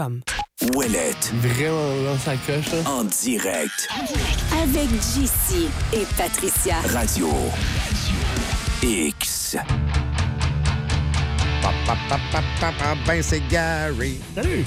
Ouellette. Vraiment dans sa coche, là. En direct. Avec JC et Patricia. Radio X. Ben, c'est Gary. Salut!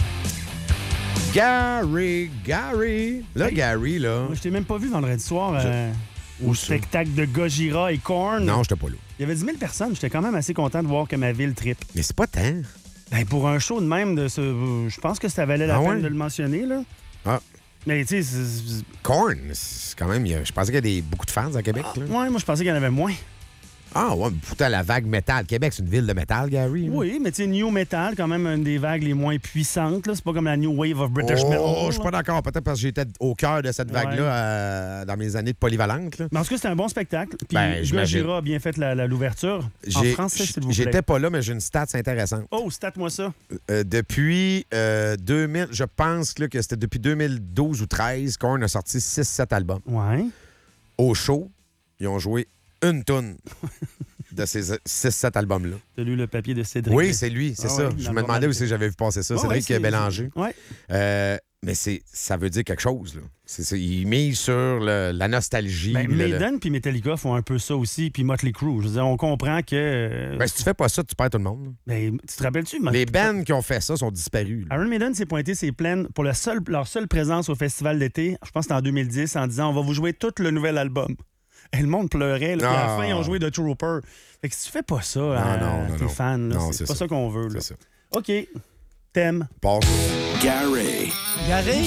Gary. Là, Hey. Gary, là. Moi, je t'ai même pas vu vendredi soir au spectacle de Gojira et Korn. Non, j'étais pas là. Il y avait 10 000 personnes. J'étais quand même assez content de voir que ma ville trippe. Mais c'est pas tant. Ben, pour un show de même, je pense que ça valait la peine de le mentionner, là. Ah. Mais tu sais, Korn, c'est quand même. Je pensais qu'il y avait beaucoup de fans à Québec. Là. ouais, moi, je pensais qu'il y en avait moins. Ah, ouais, pourtant, la vague métal. Québec, c'est une ville de métal, Gary. Là. Oui, mais tu sais, New Metal, quand même, une des vagues les moins puissantes, là. C'est pas comme la New Wave of British Metal. Oh, je suis pas d'accord. Peut-être parce que j'étais au cœur de cette vague-là dans mes années de polyvalente. Là. Mais en tout cas, c'était un bon spectacle. Puis Ben, j'imagine. Gojira a bien fait l'ouverture. En français, s'il vous plaît. J'étais pas là, mais j'ai une stat intéressante. Oh, stat-moi ça. Depuis 2000, je pense là, que c'était depuis 2012 ou 13, Korn a sorti 6-7 albums. Ouais. Au show, ils ont joué une toune de ces 6-7 albums-là. T'as lu le papier de Cédric. Oui, c'est lui, c'est ça. ouais, Je me demandais où c'est que j'avais vu passer ça. Cédric Bélanger. Ouais. Mais ça veut dire quelque chose. Là. Il mise sur la nostalgie. Ben, Maiden puis Metallica font un peu ça aussi, puis Motley Crue. Je veux dire, on comprend que... Ben, si tu fais pas ça, tu perds tout le monde. Là. Ben, tu te rappelles-tu? Les bands qui ont fait ça sont disparus. Là. Iron Maiden s'est pointé ses plaines pour leur seule présence au festival d'été, je pense que c'était en 2010, en disant « On va vous jouer tout le nouvel album ». Et le monde pleurait. Là, puis à la fin, ils ont joué The Trooper. Fait que si tu fais pas ça à tes fans, là, c'est pas ça qu'on veut. Là. C'est ça. OK. Thème. Passe. Gary. Gary.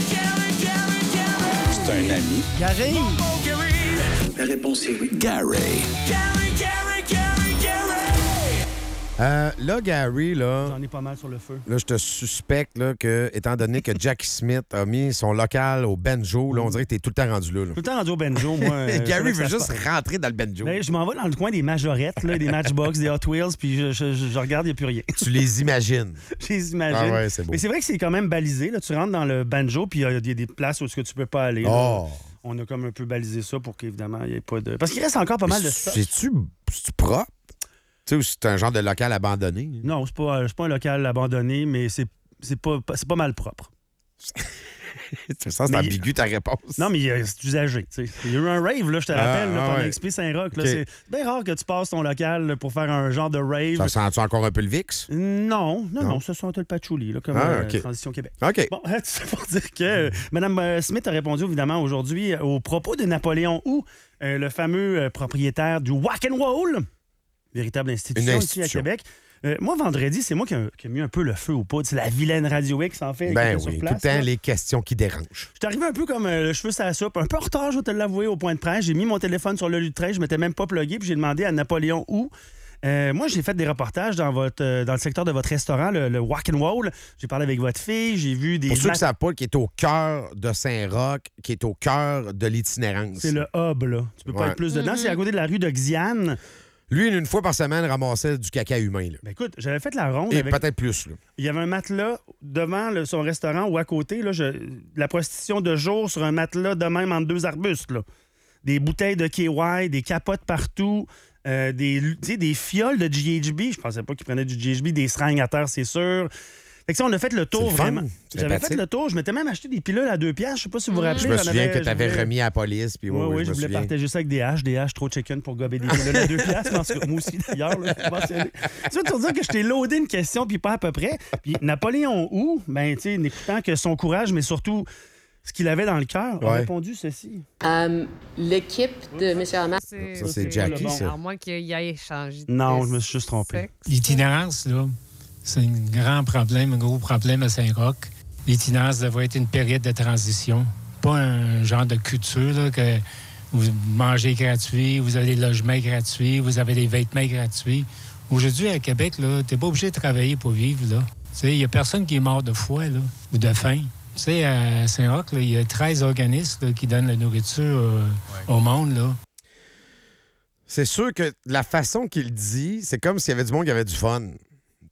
C'est un ami. Gary. La réponse est oui. Gary. Là, Gary, là, J'en ai pas mal sur le feu. je te suspecte là, que, étant donné que Jackie Smith a mis son local au banjo, là, on dirait que t'es tout le temps rendu là. Tout le temps rendu au banjo, moi. Gary veut juste rentrer dans le banjo. Ben, je m'en vais dans le coin des majorettes, là, des Matchbox, des Hot Wheels, puis je regarde, il n'y a plus rien. Tu les imagines. Je les imagine. Ah ouais, c'est beau. Mais c'est vrai que c'est quand même balisé. Là. Tu rentres dans le banjo, puis il y a des places où tu peux pas aller. Là. Oh. On a comme un peu balisé ça pour qu'évidemment, il n'y ait pas de... Parce qu'il reste encore pas mal de stock. C'est-tu propre? Tu sais, ou c'est un genre de local abandonné? Non, c'est pas un local abandonné, mais c'est pas mal propre. C'est ça, c'est Mais ambigu ta réponse. Non, mais c'est usagé. Tu sais. Il y a eu un rave, là, je te rappelle, là, pendant ouais. XP Saint-Roch. Là, OK. C'est bien rare que tu passes ton local là, pour faire un genre de rave. Ça sent-tu encore un peu le VIX? Non, ce sont le patchouli, là, comme OK. Transition Québec. OK. Bon, tout ça pour dire que Mme Smith a répondu évidemment aujourd'hui au propos de Napoléon Hou, le fameux propriétaire du Rock and Roll, véritable institution ici à Québec. Moi, vendredi, c'est moi qui ai mis un peu le feu au poudre. C'est la vilaine Radio X, en fait. Ben sur oui, place, tout le temps là. les questions qui dérangent. Je suis arrivé un peu comme le cheveu sur la soupe, un peu en retard, je vais te l'avouer, au point de presse. J'ai mis mon téléphone sur le lieu de train, je m'étais même pas plugué, puis j'ai demandé à Napoléon Hou. Moi, j'ai fait des reportages dans le secteur de votre restaurant, le Rock and Roll. J'ai parlé avec votre fille, j'ai vu des... Pour ceux qui ne savent pas, qui est au cœur de Saint-Roch, qui est au cœur de l'itinérance. C'est le hub, là. Tu peux pas être plus dedans. C'est à côté de la rue de Xiane. Lui, une fois par semaine, ramassait du caca humain. Là. Ben écoute, j'avais fait la ronde Et avec... peut-être plus. Là. Il y avait un matelas devant son restaurant ou à côté. Là, la prostitution de jour sur un matelas de même entre deux arbustes. Là. Des bouteilles de KY, des capotes partout, des fioles de GHB. Je pensais pas qu'ils prenaient du GHB, des seringues à terre, c'est sûr. Fait que ça, on a fait le tour, C'est le fun. vraiment. C'est J'avais sympathique. fait le tour. Je m'étais même acheté des pilules à 2 piastres. Je sais pas si vous vous rappelez. Je me j'en souviens avais- que tu avais remis à la police. Puis Oui, je voulais partager ça avec des haches trop chicken pour gober des pilules à 2 piastres. Mais en tout cas, moi aussi, d'ailleurs. Là, faut mentionner. Ça, tu veux dire que je t'ai loadé une question, puis pas à peu près. Puis Napoléon Hou, ben, tu sais, n'écoutant que son courage, mais surtout ce qu'il avait dans le cœur, a Ouais. répondu ceci. L'équipe de M. Hamel. Ça, c'est Jackie, bon. ça. Alors, moins qu'il y ait changé de Non, je me suis juste trompé. sexe. L'itinérance, là, c'est un grand problème, un gros problème à Saint-Roch. L'itinérance devrait être une période de transition, pas un genre de culture, là, que vous mangez gratuit, vous avez des logements gratuits, vous avez des vêtements gratuits. Aujourd'hui, à Québec, tu n'es pas obligé de travailler pour vivre. Il n'y a personne qui est mort de froid là, ou de faim. Tu sais, à Saint-Roch, il y a 13 organismes là, qui donnent la nourriture au monde. Là. C'est sûr que la façon qu'il dit, c'est comme s'il y avait du monde qui avait du fun.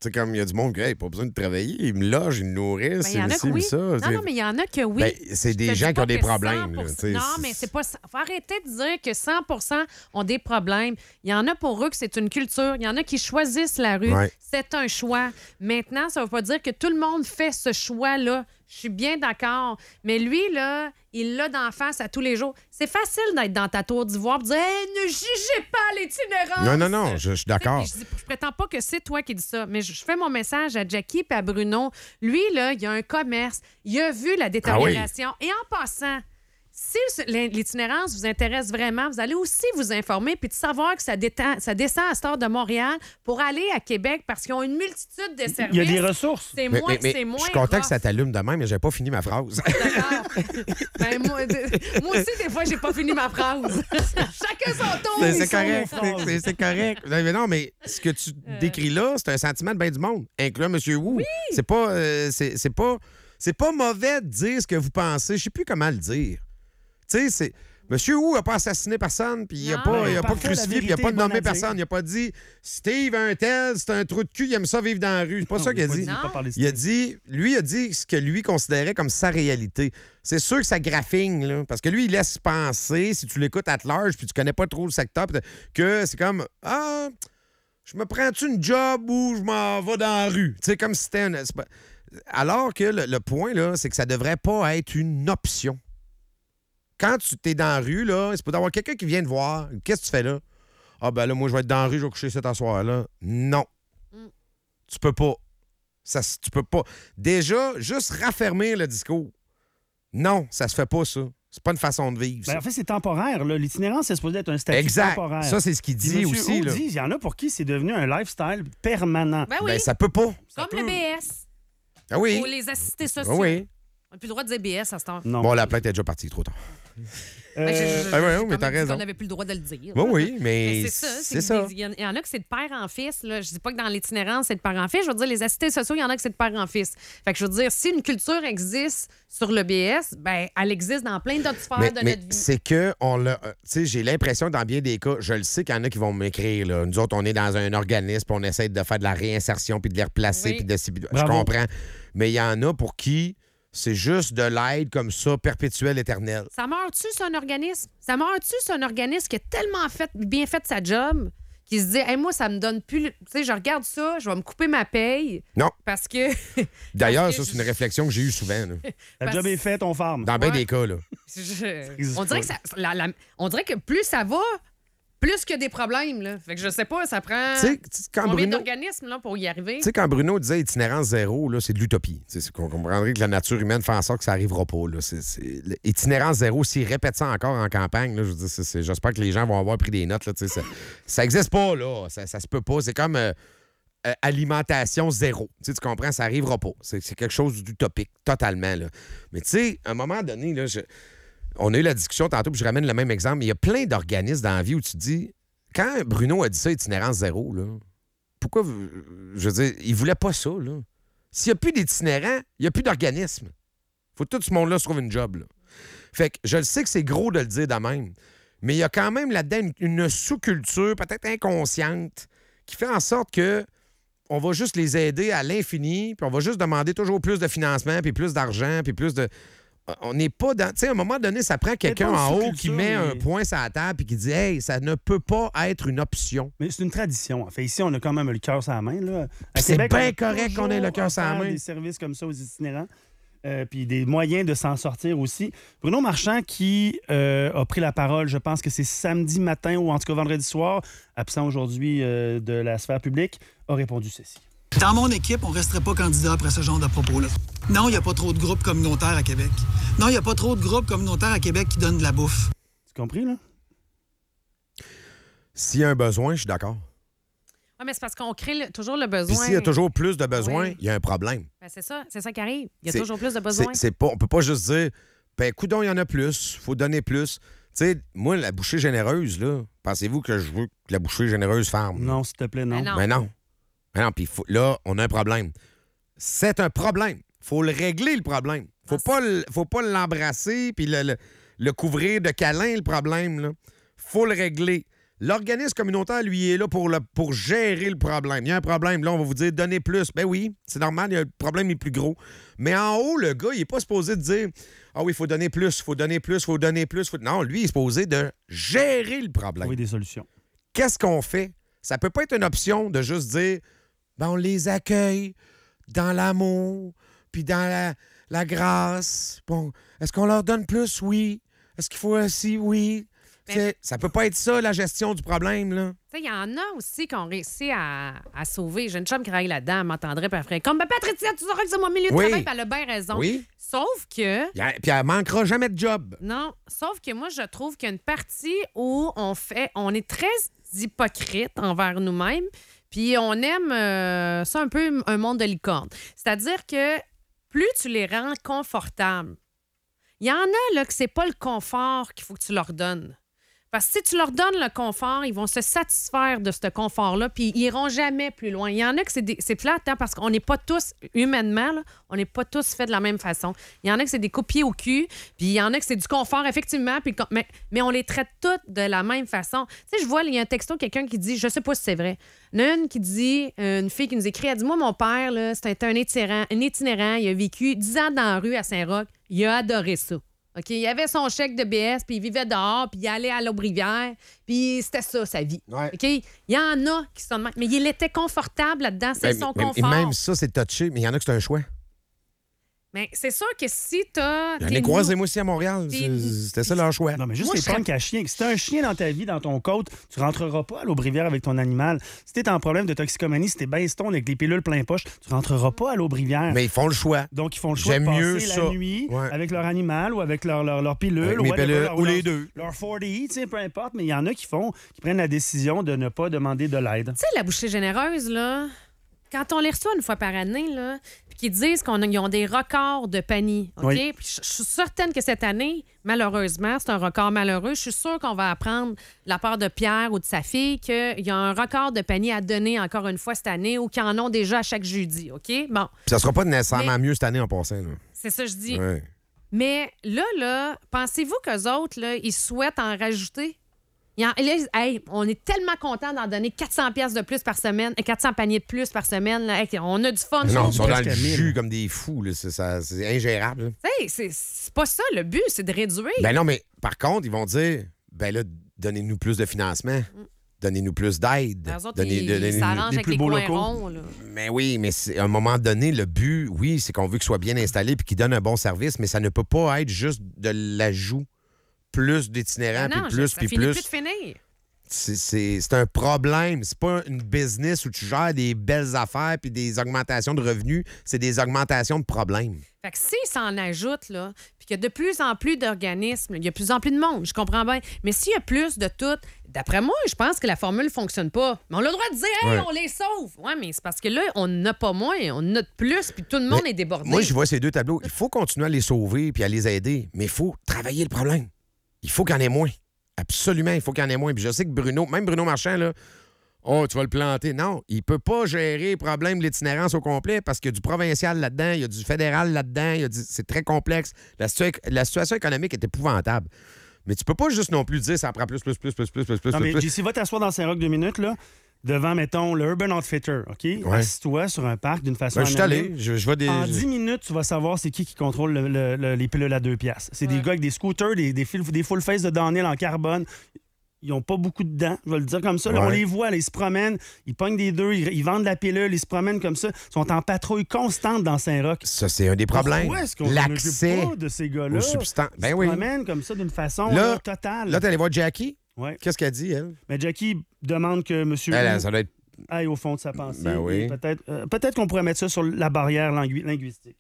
sais, comme il y a du monde qui n'a pas besoin de travailler, ils me logent, ils me nourrissent, Il y en a que oui. ça. Non, mais il y en a que oui. Ben, c'est des gens qui ont des problèmes. Là, non, mais c'est pas. Faut arrêter de dire que 100% ont des problèmes. Il y en a pour eux que c'est une culture. Il y en a qui choisissent la rue. Ouais. C'est un choix. Maintenant, ça ne veut pas dire que tout le monde fait ce choix-là. Je suis bien d'accord. Mais lui, là, il l'a d'en face à tous les jours. C'est facile d'être dans ta tour d'ivoire et de dire hey, ne jugez pas l'itinérance. Non, je suis d'accord. Je prétends pas que c'est toi qui dis ça, mais je fais mon message à Jackie et à Bruno. Lui, là, il a un commerce. Il a vu la détérioration. Et en passant, si l'itinérance vous intéresse vraiment, vous allez aussi vous informer puis de savoir que ça descend à cette heure de Montréal pour aller à Québec parce qu'ils ont une multitude de services. Il y a des ressources. C'est moins Je suis content que ça t'allume de même, mais j'ai pas fini ma phrase. D'accord. Ben, moi aussi, des fois, j'ai pas fini ma phrase. Chacun son tour. C'est correct. C'est correct. Mais non, mais ce que tu décris là, c'est un sentiment de bien du monde, incluant M. Wu. Oui. C'est pas mauvais de dire ce que vous pensez. Je sais plus comment le dire. Tu sais, Monsieur Wu n'a pas assassiné personne, puis il n'a pas crucifié, puis il n'a pas nommé personne. Il n'a pas dit Steve, un tel, c'est un trou de cul, il aime ça vivre dans la rue. C'est pas ça qu'il a dit. Il a dit ce que lui considérait comme sa réalité. C'est sûr que ça graphigne, là, parce que lui, il laisse penser, si tu l'écoutes at large, puis tu connais pas trop le secteur, que c'est comme je me prends-tu une job ou je m'en vais dans la rue? Tu sais, comme si c'était Alors que le point, là, c'est que ça devrait pas être une option. Quand tu t'es dans la rue, là, c'est pour d'avoir quelqu'un qui vient te voir. Qu'est-ce que tu fais là? Ah, ben là, moi, je vais être dans la rue, je vais coucher cet soir-là. Non. Tu peux pas. Tu peux pas. Déjà, juste raffermir le discours. Non, ça se fait pas, ça. C'est pas une façon de vivre. Ben, en fait, c'est temporaire. Là. L'itinérance, c'est supposé être un statut temporaire. Ça, c'est ce qu'il dit aussi. Il y en a pour qui c'est devenu un lifestyle permanent. Ben oui. Ben, ça peut pas. Comme le BS. Ah oui. Ou les assistés sociaux. Ah oui. On n'a plus le droit de dire BS à ce temps. Non. Bon, la plainte est déjà partie, trop tard. Oui, mais t'as raison. On n'avait plus le droit de le dire. Oui, mais c'est ça. Il y en a que c'est de père en fils. Là. Je dis pas que dans l'itinérance, c'est de père en fils. Je veux dire, les assistés sociaux, il y en a que c'est de père en fils. Fait que je veux dire, si une culture existe sur le BS, ben elle existe dans plein d'autres sphères de notre vie. C'est que j'ai l'impression que dans bien des cas, je le sais qu'il y en a qui vont m'écrire. Là. Nous autres, on est dans un organisme, puis on essaie de faire de la réinsertion, puis de les replacer, puis je comprends. Mais il y en a pour qui c'est juste de l'aide comme ça, perpétuelle, éternelle. Ça meurt-tu, c'est un organisme? Ça meurt-tu, c'est un organisme qui a tellement bien fait sa job qui se dit hey, moi, ça me donne plus... Tu sais, je regarde ça, je vais me couper ma paye. Non. Parce que... D'ailleurs, ça, c'est une réflexion que j'ai eue souvent. Là. La job est faite, on farme. Dans bien des cas, là. On dirait que on dirait que plus ça va, plus que des problèmes. Là. Fait que je sais pas, ça prend combien d'organismes là, pour y arriver. Tu sais, quand Bruno disait itinérance zéro, là, c'est de l'utopie. C'est qu'on comprendrait que la nature humaine fait en sorte que ça n'arrivera pas. Là. Itinérance zéro, s'il répète ça encore en campagne, là, je veux dire, j'espère que les gens vont avoir pris des notes. Là, ça n'existe pas, là. Ça se peut pas. C'est comme alimentation zéro. Tu comprends? Ça n'arrivera pas. C'est quelque chose d'utopique, totalement. Là. Mais tu sais, à un moment donné, là, on a eu la discussion tantôt, puis je ramène le même exemple. Mais il y a plein d'organismes dans la vie où tu te dis, quand Bruno a dit ça, itinérance zéro, là, pourquoi, je veux dire, il voulait pas ça, là. S'il n'y a plus d'itinérants, il n'y a plus d'organisme. Faut que tout ce monde-là se trouve une job, là. Fait que je le sais que c'est gros de le dire de même, mais il y a quand même là-dedans une sous-culture, peut-être inconsciente, qui fait en sorte que on va juste les aider à l'infini, puis on va juste demander toujours plus de financement, puis plus d'argent, puis plus de... On n'est pas dans... Tu sais, à un moment donné, ça prend quelqu'un en haut qui met un point sur la table et qui dit « Hey, ça ne peut pas être une option. » Mais c'est une tradition. En fait, ici, on a quand même le cœur sur la main. Là. C'est bien correct qu'on ait le cœur sur la main. Des services comme ça aux itinérants. Puis des moyens de s'en sortir aussi. Bruno Marchand qui a pris la parole, je pense que c'est samedi matin ou en tout cas vendredi soir, absent aujourd'hui de la sphère publique, a répondu ceci. Dans mon équipe, on ne resterait pas candidat après ce genre de propos-là. Non, il n'y a pas trop de groupes communautaires à Québec. Non, il n'y a pas trop de groupes communautaires à Québec qui donnent de la bouffe. Tu compris, là? S'il y a un besoin, je suis d'accord. Oui, mais c'est parce qu'on crée toujours le besoin. Puis s'il y a toujours plus de besoins, il y a un problème. Ben, c'est ça qui arrive. Il y a toujours plus de besoins. On peut pas juste dire, ben, coudonc, il y en a plus, faut donner plus. Tu sais, moi, la bouchée généreuse, là, pensez-vous que je veux que la bouchée généreuse ferme? Non, s'il te plaît, non. Mais non. Puis là, on a un problème. C'est un problème. Faut le régler, le problème. Faut pas l'embrasser puis le couvrir de câlins, le problème. Là. Faut le régler. L'organisme communautaire, lui, est là pour gérer le problème. Il y a un problème, là, on va vous dire, donnez plus. Ben oui, c'est normal, le problème est plus gros. Mais en haut, le gars, il n'est pas supposé de dire, ah oui, il faut donner plus, il faut donner plus, il faut donner plus. Non, lui, il est supposé de gérer le problème. Trouver des solutions. Qu'est-ce qu'on fait? Ça peut pas être une option de juste dire, ben, on les accueille dans l'amour, puis dans la grâce. Bon, est-ce qu'on leur donne plus? Oui. Est-ce qu'il faut aussi? Oui. Ça peut pas être ça, la gestion du problème, là. Il y en a aussi qui ont réussi à sauver. J'ai une chum qui travaille là-dedans, elle m'entendrait, puis elle ferait comme, Patricia, tu sauras que c'est mon milieu de travail, puis elle a bien raison. Oui. Sauf que... Puis elle manquera jamais de job. Non, sauf que moi, je trouve qu'il y a une partie où on est très hypocrite envers nous-mêmes, puis on aime ça un peu un monde de licorne. C'est-à-dire que plus tu les rends confortables, il y en a là que c'est pas le confort qu'il faut que tu leur donnes. Parce que si tu leur donnes le confort, ils vont se satisfaire de ce confort-là, puis ils iront jamais plus loin. Il y en a que c'est plate, hein, parce qu'on n'est pas tous, humainement, là, on n'est pas tous faits de la même façon. Il y en a que c'est des coups de pied au cul, puis il y en a que c'est du confort, effectivement, puis, mais on les traite toutes de la même façon. Tu sais, je vois, il y a un texto, quelqu'un qui dit, je sais pas si c'est vrai, il y en a une qui dit, une fille qui nous écrit, elle dit, moi, mon père, là, c'était un itinérant, il a vécu 10 ans dans la rue à Saint-Roch, il a adoré ça. OK, il avait son chèque de BS, puis il vivait dehors, puis il allait à l'Aubrivière, puis c'était ça, sa vie. Ouais. OK? Il y en a qui sont de même. Mais il était confortable là-dedans, c'est son confort. Et même ça, c'est touché, mais il y en a que c'est un choix. Mais c'est sûr que si t'as... J'en ai croisé, moi aussi, à Montréal. C'était ça leur choix. Non, mais juste Moi, les punks à chien. Si t'as un chien dans ta vie, dans ton côte, tu rentreras pas à l'Aubrivière avec ton animal. Si t'es en problème de toxicomanie, si t'es ben stone avec des pilules plein poche, tu rentreras pas à l'Aubrivière. Mais ils font le choix. Donc, ils font le choix de passer la nuit avec leur animal ou avec leur pilule. Ou les deux. Leur 40, tu sais, peu importe. Mais il y en a qui prennent la décision de ne pas demander de l'aide. Tu sais, la bouchée généreuse, là, quand on les reçoit une fois par année, là, puis qu'ils disent qu'ils ont des records de panier, OK? Oui. Puis je suis certaine que cette année, malheureusement, c'est un record malheureux. Je suis sûre qu'on va apprendre de la part de Pierre ou de sa fille qu'il y a un record de panier à donner encore une fois cette année ou qu'ils en ont déjà à chaque jeudi, OK? Bon. Puis ça sera pas nécessairement mieux cette année en passant. Là. C'est ça que je dis. Ouais. Mais là, pensez-vous qu'eux autres, là, ils souhaitent en rajouter? On est tellement contents d'en donner 400 pièces de plus par semaine, 400 paniers de plus par semaine. Là. Hey, on a du fun. Non, ils sont dans le presque jus 1000. comme des fous. Là. C'est ingérable. Hey, c'est pas ça le but, c'est de réduire. Ben non, mais par contre, ils vont dire, ben là, donnez-nous plus de financement. Donnez-nous plus d'aide. Eux autres, ils s'arrangent avec les coins ronds. Là. Mais oui, mais à un moment donné, le but, oui, c'est qu'on veut qu'il soit bien installé puis qu'il donne un bon service, mais ça ne peut pas être juste de l'ajout. Plus d'itinérants, puis plus, ça puis finit plus. plus de finir. C'est un problème. C'est pas une business où tu gères des belles affaires puis des augmentations de revenus. C'est des augmentations de problèmes. Fait que s'ils s'en ajoutent, là, puis qu'il y a de plus en plus d'organismes, il y a de plus en plus de monde, je comprends bien. Mais s'il y a plus de tout, d'après moi, je pense que la formule ne fonctionne pas. Mais on a le droit de dire, hey, on les sauve. Oui, mais c'est parce que là, on n'a pas moins, on en a de plus, puis tout le monde est débordé. Moi, je vois ces deux tableaux. Il faut continuer à les sauver puis à les aider, mais il faut travailler le problème. Il faut qu'il y en ait moins. Absolument, il faut qu'il y en ait moins. Puis je sais que même Bruno Marchand, là, oh, tu vas le planter. Non, il peut pas gérer le problème de l'itinérance au complet parce qu'il y a du provincial là-dedans, il y a du fédéral là-dedans, c'est très complexe. La situation économique est épouvantable. Mais tu peux pas juste non plus dire ça prend plus. Non, mais JC, va t'asseoir dans Saint-Roch 2 minutes, là, devant, mettons, le Urban Outfitter, OK? Ouais. Assis-toi sur un parc d'une façon Ben, je suis allé. Je vois des... En 10 minutes, tu vas savoir c'est qui contrôle les pilules à 2 piastres. C'est des gars avec des scooters, des full face de Daniel en carbone. Ils n'ont pas beaucoup de dents, je vais le dire comme ça. Là, on les voit, là, ils se promènent, ils pognent des deux, ils vendent la pilule, ils se promènent comme ça. Ils sont en patrouille constante dans Saint-Roch. Ça, c'est un des problèmes. Pourquoi est-ce qu'on l'accès ne veut pas de ces gars-là? aux substances. Ben ils oui. se promènent comme ça d'une façon Là, totale. Là, t'es allé voir Jackie. Ouais. Qu'est-ce qu'elle dit, elle? Mais Jackie demande que M. Ça doit être... aille au fond de sa pensée. Ben oui. Et peut-être qu'on pourrait mettre ça sur la barrière linguistique.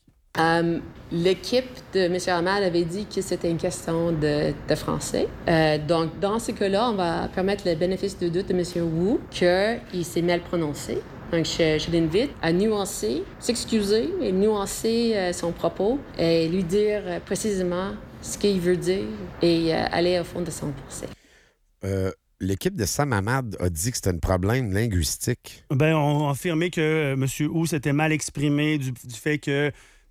L'équipe de M. Hamad avait dit que c'était une question de français. Donc, dans ce cas-là, on va permettre le bénéfice de doute de M. Wu qu'il s'est mal prononcé. Donc, je l'invite à nuancer, s'excuser et nuancer son propos et lui dire précisément ce qu'il veut dire et aller au fond de son pensée. L'équipe de Sam Hamad a dit que c'était un problème linguistique. Ben, on a affirmé que M. Wu s'était mal exprimé du fait que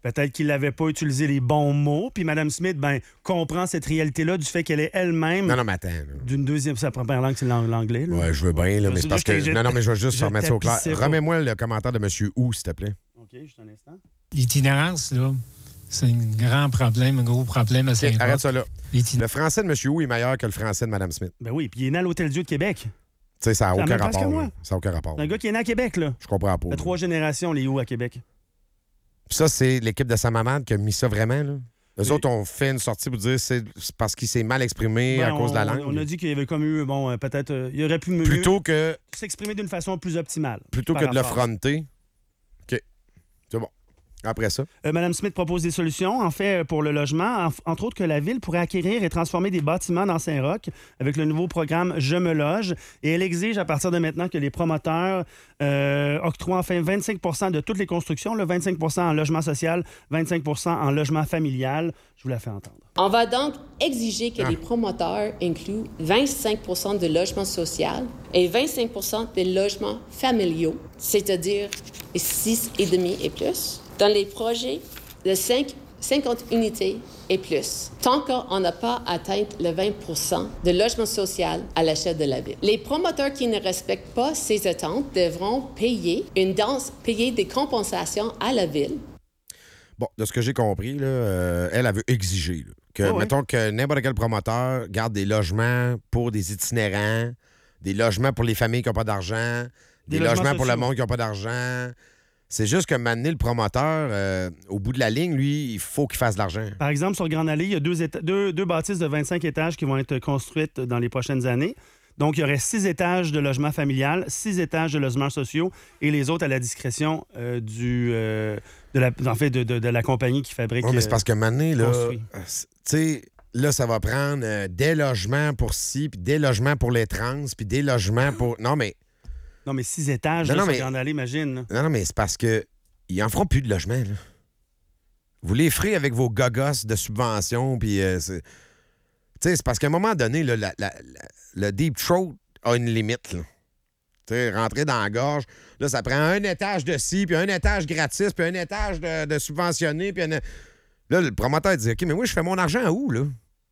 Peut-être qu'il n'avait pas utilisé les bons mots. Puis Mme Smith, comprend cette réalité-là du fait qu'elle est elle-même... Non, mais attends. D'une deuxième... Sa première langue, c'est l'anglais. Là. Ouais, je veux bien, là, mais c'est parce que... Non, mais je vais juste remettre ça au clair. Remets-moi le commentaire de M. Wu, s'il te plaît. OK, juste un instant. L'itinérance, là, c'est un grand problème, un gros problème à Saint-Roch. Arrête ça là. Le français de M. Wu est meilleur que le français de Mme Smith. Ben oui, puis il est né à l'Hôtel-Dieu de Québec. Tu sais, ça n'a aucun rapport. Ça n'a aucun rapport. C'est un gars qui est né à Québec, là. Je comprends pas. Il y a 3 générations, les Wu à Québec. Puis ça, c'est l'équipe de Samamad qui a mis ça vraiment, là. Eux autres ont fait une sortie pour dire c'est parce qu'il s'est mal exprimé à cause de la langue. On a dit qu'il y avait comme eu, peut-être, il aurait pu mieux s'exprimer d'une façon plus optimale. Plutôt que de le fronter. OK. C'est bon. Après ça. Mme Smith propose des solutions, en fait, pour le logement. Entre autres, que la Ville pourrait acquérir et transformer des bâtiments dans Saint-Roch avec le nouveau programme Je me loge. Et elle exige à partir de maintenant que les promoteurs octroient enfin 25 de toutes les constructions, le 25 en logement social, 25 en logement familial. Je vous la fais entendre. On va donc exiger que les promoteurs incluent 25 de logements sociaux et 25 des logements familiaux, c'est-à-dire 6,5 et plus, dans les projets de 50 unités et plus, tant qu'on n'a pas atteint le 20 de logement social à l'échelle de la Ville. Les promoteurs qui ne respectent pas ces attentes devront payer des compensations à la Ville. Bon, de ce que j'ai compris, là, elle veut exiger que, mettons, que n'importe quel promoteur garde des logements pour des itinérants, des logements pour les familles qui n'ont pas d'argent, des logements pour le monde qui n'a pas d'argent. C'est juste que maintenant, le promoteur, au bout de la ligne, lui, il faut qu'il fasse de l'argent. Par exemple, sur Grande Allée, il y a deux bâtisses de 25 étages qui vont être construites dans les prochaines années. Donc, il y aurait 6 étages de logement familial, 6 étages de logements sociaux et les autres à la discrétion de la compagnie qui fabrique. Oui, mais c'est parce que maintenant, là, tu sais, là, ça va prendre des logements pour ci, puis des logements pour les trans, puis des logements pour... Non, mais 6 étages sur Grande Allée, imagine. Non, mais c'est parce que ils en feront plus de logements, là. Vous les ferez avec vos gogos de subventions, puis... c'est parce qu'à un moment donné, là, le deep throat a une limite. Rentrer dans la gorge, là, ça prend un étage de ci, puis un étage gratis, puis un étage de subventionné, puis là, le promoteur dit « OK, mais moi, je fais mon argent où, là? »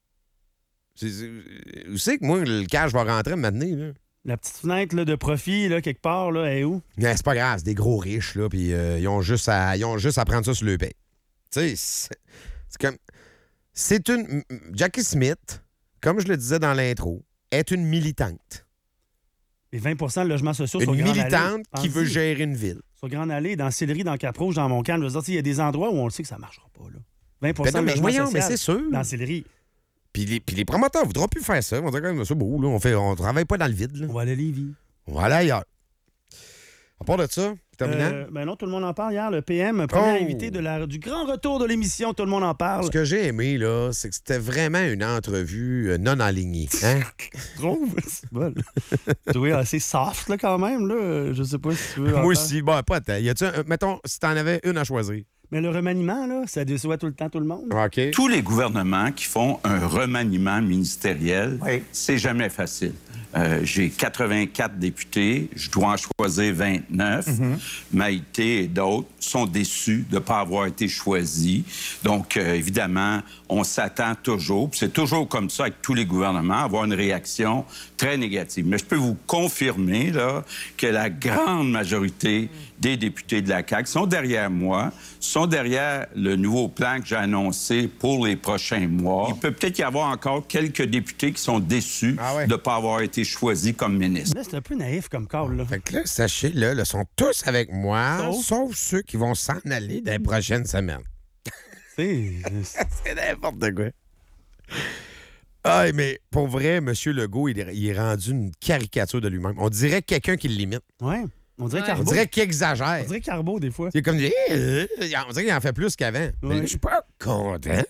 Vous savez que moi, le cash va rentrer maintenant, là? La petite fenêtre là, de profit, là, quelque part, là, elle est où? C'est pas grave, c'est des gros riches, là, puis ils ont juste à prendre ça sur le paie. Tu sais, c'est comme... C'est une... Jackie Smith, comme je le disais dans l'intro, est une militante. Et 20 de logements sociaux sur Grande Allée. Une militante qui veut gérer une ville. Sur Grande Allée, dans Sillery, dans Cap-Rouge, dans Montcalm, je veux dire, il y a des endroits où on le sait que ça ne marchera pas. Là. 20 de logements sociaux mais c'est sûr. Dans Sillery. Puis les promoteurs ne voudront plus faire ça. Ils vont dire quand même ça beau, là. On travaille pas dans le vide. Là. On va aller à Lévis. On va aller ailleurs. À part de ça, terminant. Non, tout le monde en parle hier. Le PM, premier invité du grand retour de l'émission, tout le monde en parle. Ce que j'ai aimé, là, c'est que c'était vraiment une entrevue non alignée. Hein? C'est bon. Tu vois, assez soft, là, quand même. Là. Je sais pas si tu veux. Moi aussi. Bon, pas tant. Mettons, si t'en avais une à choisir. Mais le remaniement, là, ça déçoit tout le temps tout le monde. Okay. Tous les gouvernements qui font un remaniement ministériel, c'est jamais facile. J'ai 84 députés, je dois en choisir 29. Maïté et d'autres sont déçus de ne pas avoir été choisis. Donc, évidemment, on s'attend toujours, puis c'est toujours comme ça avec tous les gouvernements, à avoir une réaction très négative. Mais je peux vous confirmer là, que la grande majorité des députés de la CAQ sont derrière moi, sont derrière le nouveau plan que j'ai annoncé pour les prochains mois. Il peut peut-être y avoir encore quelques députés qui sont déçus de ne pas avoir été choisis comme ministre. Là, c'est un peu naïf comme call, là. Fait que là, sachez, là, sont tous avec moi, sauf ceux qui vont s'en aller dans les prochaines semaines. C'est n'importe quoi. Ah, mais pour vrai, M. Legault, il est rendu une caricature de lui-même. On dirait quelqu'un qui le limite. Oui. On dirait Carbo. On dirait qu'il exagère. On dirait Carbo, des fois. C'est comme... on dirait qu'il en fait plus qu'avant. Oui. Mais je suis pas content.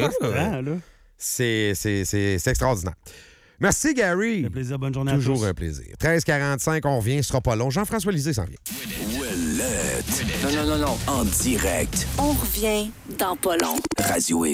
C'est extraordinaire. Merci, Gary. Un plaisir. Bonne journée Toujours à tous. un plaisir. 13h45, on revient. Ce sera pas long. Jean-François Lisée s'en vient. Non. En direct. On revient dans pas long. Radio